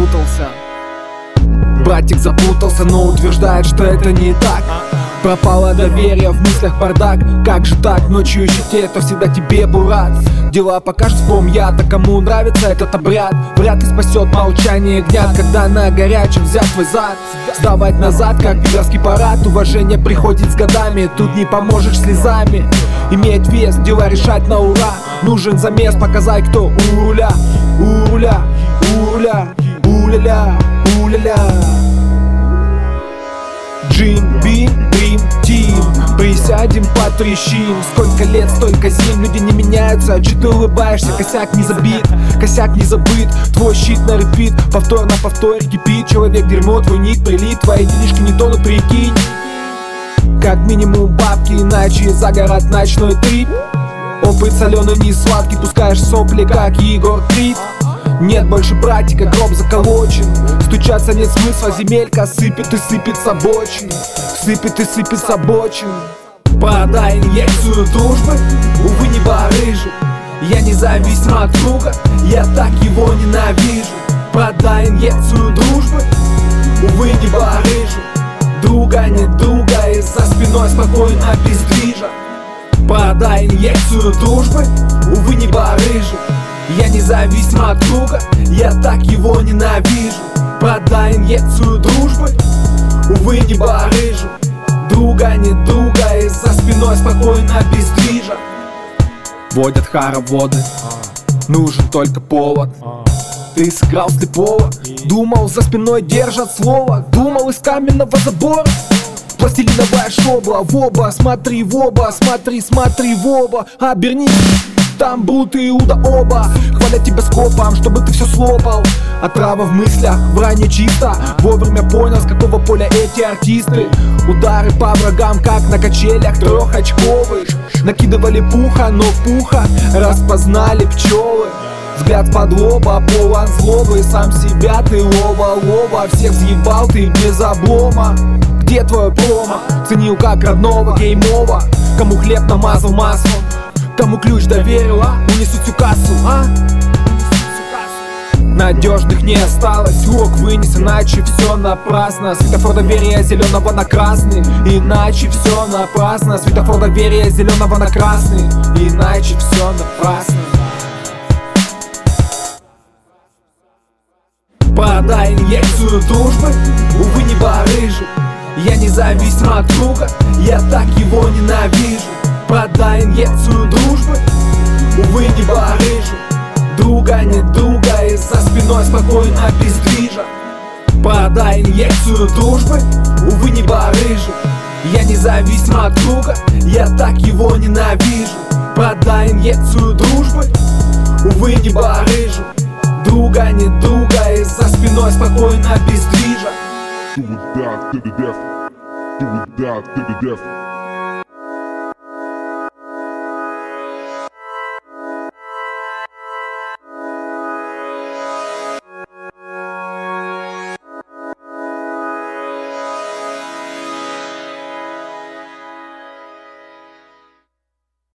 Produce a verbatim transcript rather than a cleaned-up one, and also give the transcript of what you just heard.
запутался. Братик запутался, но утверждает, что это не так. Пропало доверие, в мыслях бардак. Как же так, ночью ищете, это всегда тебе бурат. Дела покажут, вспомни я, так кому нравится этот обряд. Вряд ли спасет молчание гнят, когда на горячем взят твой зад. Сдавать назад, как пидорский парад. Уважение приходит с годами, тут не поможешь слезами. Иметь вес, дела решать на ура. Нужен замес, показай, кто у руля. У руля, у руля, у-ля-ля, у-ля-ля. Джим, Бим, Дрим, Тим. Присядем, потрещим. Сколько лет, столько зим. Люди не меняются, а че ты улыбаешься? Косяк не забит, косяк не забыт. Твой щит на репит, повтор на повторе кипит. Человек дерьмо, твой ник прилит. Твои денежки не тонут, прикинь. Как минимум бабки, иначе за город ночной трип. Опыт соленый не сладкий, пускаешь сопли, как Егор Крид. Нет больше братика, гроб заколочен. Стучаться нет смысла, земелька сыпет и сыпет с обочин. Сыпет и сыпет с обочин. Продай инъекцию дружбы, увы, не барыжу. Я независим от друга, я так его ненавижу. Продай инъекцию дружбы, увы, не барыжу. Друга нет друга, и за спиной спокойно бездвижа. Продай инъекцию дружбы, увы, не барыжу. Я независим от друга, я так его ненавижу. Продай инъекцию дружбы, увы, не барыжу. Друга нет друга, и за спиной спокойно бездвижа. Водят хороводы, нужен только повод. Ты сыграл слепого, думал, за спиной держат слово. Думал, из каменного забора пластилиновая шобла. В оба, смотри в оба, смотри, смотри в оба. Обернись, там Брут и Иуда оба. Хвалят тебя скопом, чтобы ты все слопал. Отрава в мыслях, вранье чисто. Вовремя понял, с какого поля эти артисты. Удары по врагам, как на качелях трехочковых. Накидывали пуха, но пуха распознали пчелы. Взгляд под лоба, полон злобы. Сам себя ты лова-лова. Всех взъебал ты без облома. Где твое промо? Ценил как родного геймова. Кому хлеб намазал маслом, кому ключ доверил, а? Унесут всю кассу, а? Надежных не осталось, урок вынес, иначе все напрасно. Светофор доверия зеленого на красный, иначе все напрасно. Светофор доверия зеленого на красный, иначе все напрасно. Продай инъекцию дружбы, увы, не барыжу. Я независим от друга, я так его ненавижу. Продай инъекцию дружбы, увы, не барыжу. Друга нет друга, и за спиной спокойно бездвижа. Продай инъекцию дружбы, увы, не барыжу. Я независим от друга, я так его ненавижу. Продай инъекцию дружбы, увы, не барыжу. Друга нет друга, и за спиной спокойно бездвижа. Do it down to the death. Do it down to the death.